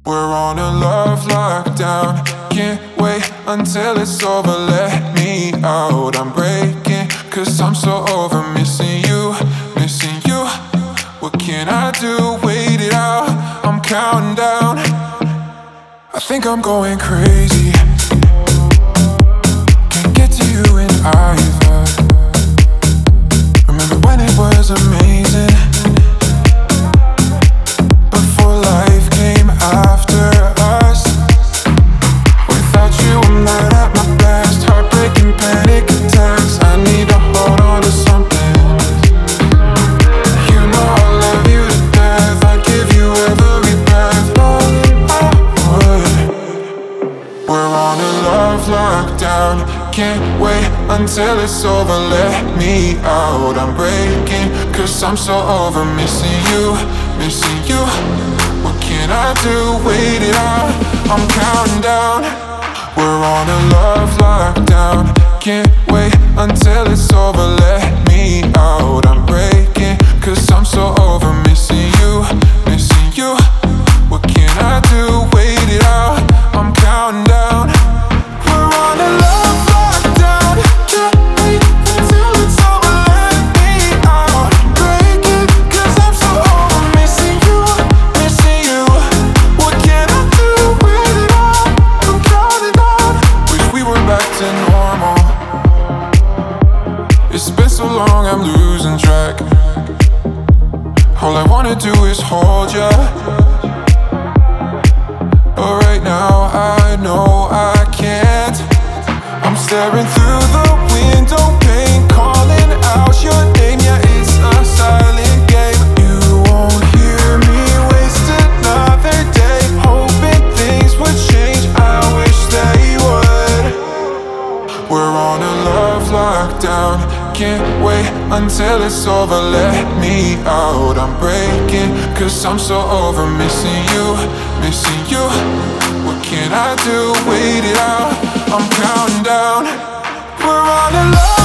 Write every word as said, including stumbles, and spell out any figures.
We're on a love lockdown. Can't wait until it's over. Let me out. I'm breaking, cause I'm so over missing you, missing you. What can I do? Wait it out. I'm counting down. I think I'm going crazy. Can't get to you in either. Remember when it was amazing, before life came after us. Without you I'm not at my best. Heartbreaking panic attacks. I need to hold on to something. You know I love you to death. I'd give you every breath. Darling, I would. We're on a love lockdown. Can't wait until it's over. Let me out. I'm breaking, cause I'm so over missing you, missing you. What can I do? Wait it out. I'm counting down. We're on a love lockdown. Can't wait until it's over. Let me out. I'm breaking, cause I'm so over missing you, missing you. What can I do? Wait it out. I'm counting down. We're on a love lockdown. Can't wait until it's over. Let me out. Breaking, cause I'm so over missing you, missing you. What can I do? Wait it out. I'm counting down. Wish we were back to normal. It's been so long I'm losing track. All I wanna do is hold ya, but right now I know I can't. I'm staring through the window pane, calling out your name. Yeah, it's a silent game. You won't hear me waste another day, hoping things would change. I wish they would. We're on a love lockdown. Can't wait until it's over. Let me out. I'm breaking, cause I'm so over missing you, missing you. What can I do? Wait it out. I'm counting down. We're on a love